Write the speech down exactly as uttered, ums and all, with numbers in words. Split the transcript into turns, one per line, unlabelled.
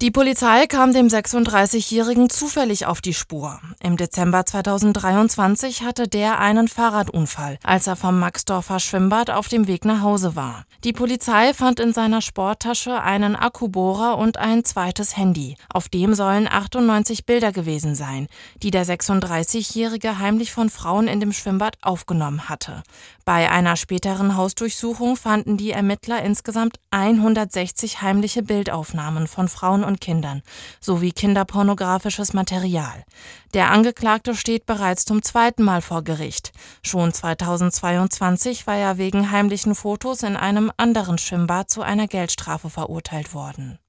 Die Polizei kam dem sechsunddreißigjährigen zufällig auf die Spur. Im Dezember zweitausenddreiundzwanzig hatte der einen Fahrradunfall, als er vom Maxdorfer Schwimmbad auf dem Weg nach Hause war. Die Polizei fand in seiner Sporttasche einen Akkubohrer und ein zweites Handy. Auf dem sollen achtundneunzig Bilder gewesen sein, die der sechsunddreißigjährige heimlich von Frauen in dem Schwimmbad aufgenommen hatte. Bei einer späteren Hausdurchsuchung fanden die Ermittler insgesamt hundertsechzig heimliche Bildaufnahmen von Frauen und Kindern sowie kinderpornografisches Material. Der Angeklagte steht bereits zum zweiten Mal vor Gericht. Schon zweitausendzweiundzwanzig war er wegen heimlichen Fotos in einem anderen Schwimmbad zu einer Geldstrafe verurteilt worden.